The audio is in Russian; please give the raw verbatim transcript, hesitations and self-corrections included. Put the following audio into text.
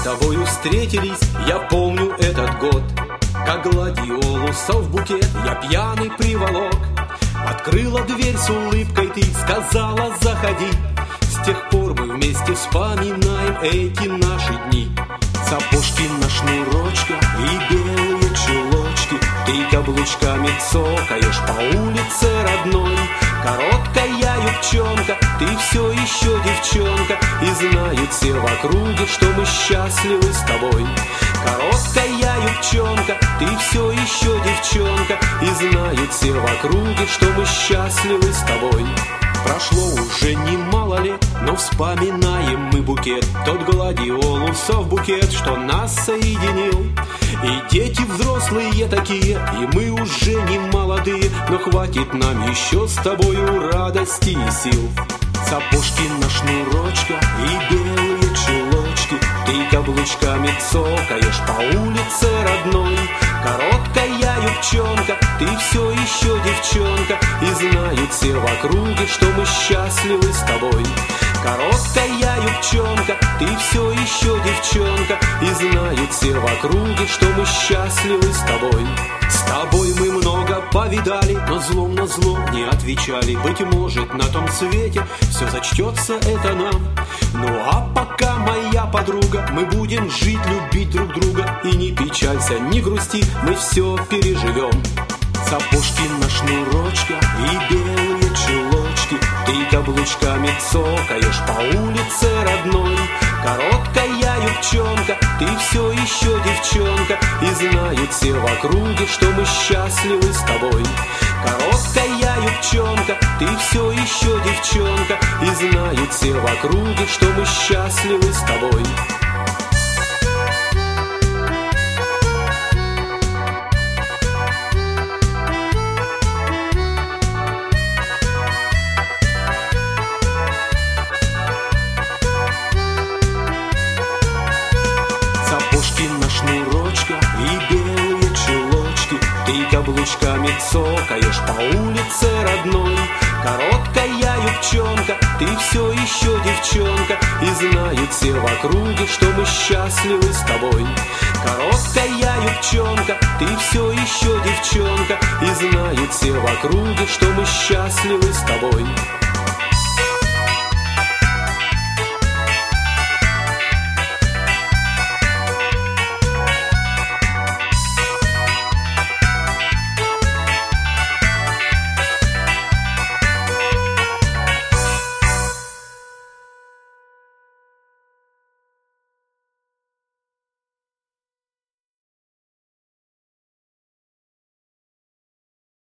тобою встретились, я помню этот год. Как гладиолусов букет я пьяный приволок. Открыла дверь с улыбкой ты, сказала заходи. С тех пор мы вместе вспоминаем эти наши дни. Сапожки на шнурочках и белые чулочки. Ты каблучками цокаешь по улице родной. Короткая юбчонка, ты все еще девчонка. И знают все в округе, что мы счастливы с тобой. Короткая юбчонка, ты все еще девчонка. И знают все в округе, что мы счастливы с тобой. Прошло уже немало лет, но вспоминаем мы букет. Тот гладиолусов букет, что нас соединил. И дети взрослые такие, и мы уже не молодые. Но хватит нам еще с тобою радости и сил. Сапожки на шнурочках и белые чулочки. Ты каблучками цокаешь по улице родной. Короткая юбчонка, ты все еще девчонка. И знают все в округе, что мы счастливы с тобой. Короткая юбчонка, ты все еще девчонка. И знают все в округе, что мы счастливы с тобой. С тобой мы много повидали, но злом на зло не отвечали. Быть может, на том свете все зачтется это нам. Ну а пока, моя подруга, мы будем жить, любить друг друга. И не печалься, не грусти, мы все переживем. Сапожки на шнурочках и белые чулочки. Ты каблучками цокаешь по улице родной. Короткая юбчонка, ты все еще девчонка. И знают все в округе, что мы счастливы с тобой. Короткая юбчонка, ты все еще девчонка. И знают все в округе, что мы счастливы с тобой. Сапожки на шнурочках и белые чулочки. Ты каблучками цокаешь по улице родной. Короткая юбчонка, ты все еще девчонка. И знают все в округе, что мы счастливы с тобой. Короткая юбчонка, ты все еще девчонка. И знают все в округе, что мы счастливы с тобой.